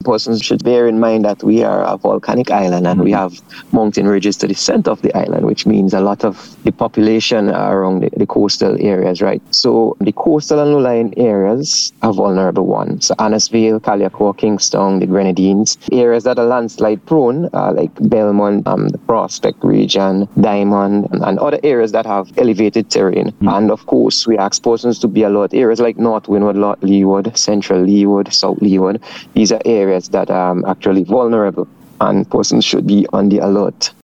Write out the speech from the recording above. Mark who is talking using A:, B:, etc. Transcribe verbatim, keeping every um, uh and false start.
A: persons should bear in mind that we are a volcanic island and we have mountain ridges to the center of the island, which means a lot of the population are around the, the coastal areas, right? So the coastal and low-lying areas are vulnerable ones. So Annisville, Caliaco, Kingston, the Grenadines. Areas that are landslide prone, uh, like Belmont, um, the Prospect region, Diamond, and, and other areas that have elevated terrain. Mm. And of course, we ask persons to be alert. Areas like North Windward, Leeward, Central Leeward, South Leeward. These are areas that are um, actually vulnerable, and persons should be on the alert.